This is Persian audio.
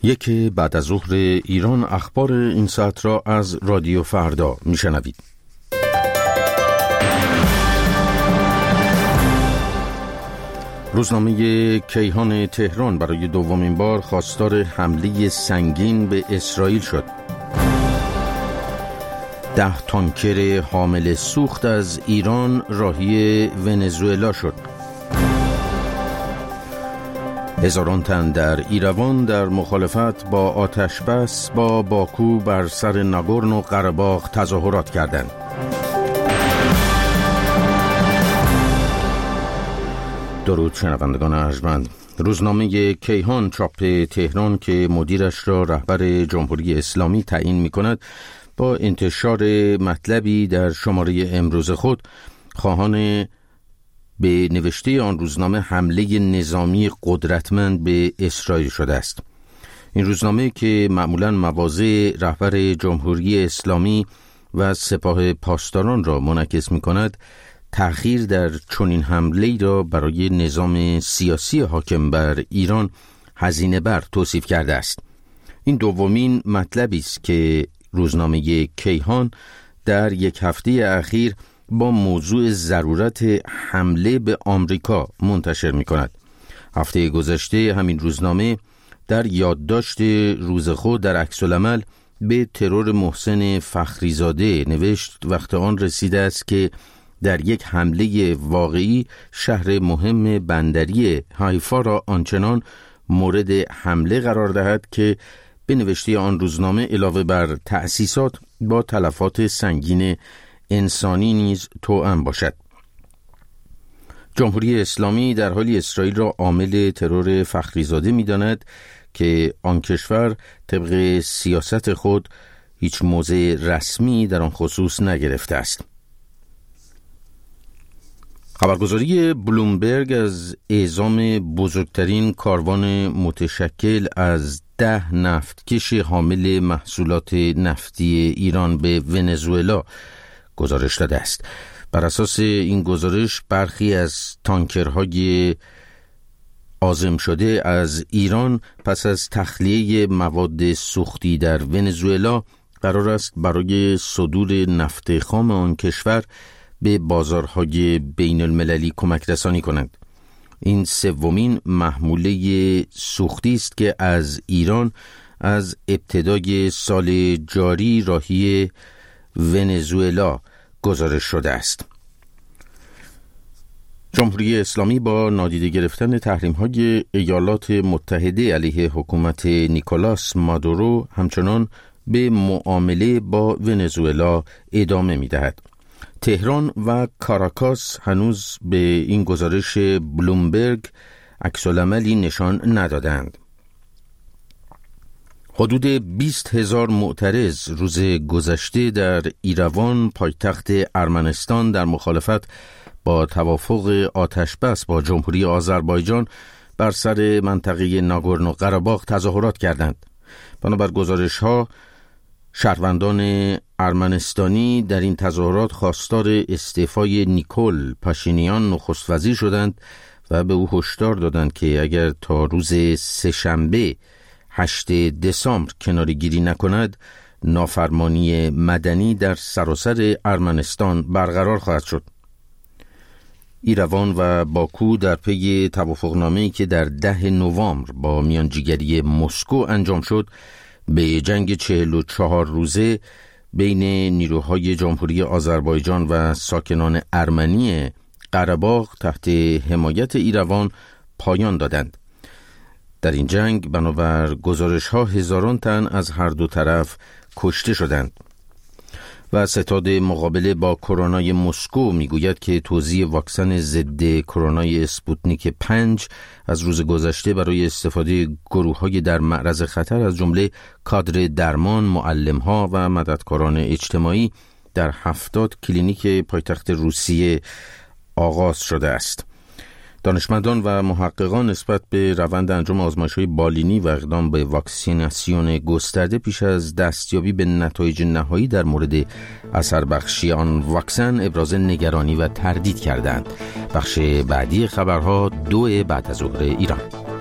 یک بعد از ظهر ایران اخبار این ساعت را از رادیو فردا میشنوید. روزنامه کیهان تهران برای دومین بار خواستار حمله سنگین به اسرائیل شد. 10 تانکر حامل سوخت از ایران راهی ونزوئلا شد. هزاران تن در ایروان در مخالفت با آتشبس با باکو بر سر ناگورنو قره‌باغ تظاهرات کردند. درود شنوندگان ارجمند. روزنامه کیهان چاپ تهران که مدیرش را رهبر جمهوری اسلامی تعیین می‌کند، با انتشار مطلبی در شماره امروز خود خواهان به نوشته آن روزنامه حمله نظامی قدرتمند به اسرائیل شده است. این روزنامه که معمولاً مواضع رهبر جمهوری اسلامی و سپاه پاسداران را منعکس می‌کند، تأخیر در چنین حمله‌ای را برای نظام سیاسی حاکم بر ایران هزینه بر توصیف کرده است. این دومین مطلبی است که روزنامه کیهان در یک هفته اخیر با موضوع ضرورت حمله به آمریکا منتشر می کند. هفته گذشته همین روزنامه در یادداشت روز خود در عکس‌العمل به ترور محسن فخریزاده نوشت وقت آن رسیده است که در یک حمله واقعی شهر مهم بندری حیفا را آنچنان مورد حمله قرار دهد که به نوشته آن روزنامه علاوه بر تأسیسات با تلفات سنگین انسانی نیز توأم باشد. جمهوری اسلامی در حالی اسرائیل را عامل ترور فخریزاده می‌داند که آن کشور طبق سیاست خود هیچ موضع رسمی در آن خصوص نگرفته است. خبرگزاری بلومبرگ از اعزام بزرگترین کاروان متشکل از 10 نفتکش حامل محصولات نفتی ایران به ونزوئلا گزارش داده است. بر اساس این گزارش برخی از تانکرهای عازم شده از ایران پس از تخلیه مواد سوختی در ونزوئلا قرار است برای صدور نفت خام آن کشور به بازارهای بین المللی کمک رسانی کنند. این سومین محموله سوختی است که از ایران از ابتدای سال جاری راهی ونزوئلا گزارش شده است. جمهوری اسلامی با نادیده گرفتن تحریم‌های ایالات متحده علیه حکومت نیکولاس مادورو همچنان به معامله با ونزوئلا ادامه می‌دهد. تهران و کاراکاس هنوز به این گزارش بلومبرگ عکس‌العملی نشان ندادند. حدود 20,000 معترض روز گذشته در ایروان پایتخت ارمنستان در مخالفت با توافق آتشبس با جمهوری آذربایجان بر سر منطقه ناگورنو قره‌باغ تظاهرات کردند. بنابر گزارش‌ها شهروندان ارمنستانی در این تظاهرات خواستار استعفای نیکول پاشینیان نخست وزیر شدند و به او هشدار دادند که اگر تا روز سه‌شنبه 8 دسامبر کناره‌گیری نکند نافرمانی مدنی در سراسر ارمنستان برقرار خواهد شد. ایروان و باکو در پی توافقنامه‌ای که در 10 نوامبر با میانجیگری مسکو انجام شد به جنگ 44 روزه بین نیروهای جمهوری آذربایجان و ساکنان ارمنی قره‌باغ تحت حمایت ایروان پایان دادند. در این جنگ بنابر گزارش‌ها هزاران تن از هر دو طرف کشته شدند. و ستاد مقابله با کرونای مسکو میگوید که توزیع واکسن ضد کرونای اسپوتنیک 5 از روز گذشته برای استفاده گروه‌های در معرض خطر از جمله کادر درمان، معلم‌ها و مددکاران اجتماعی در 70 کلینیک پایتخت روسیه آغاز شده است. دانشمندان و محققان نسبت به روند انجام آزمایش‌های بالینی و اقدام به واکسیناسیون گسترده پیش از دستیابی به نتایج نهایی در مورد اثر بخشی آن واکسن ابراز نگرانی و تردید کردند. بخش بعدی خبرها 2 بعد از ظهر ایران.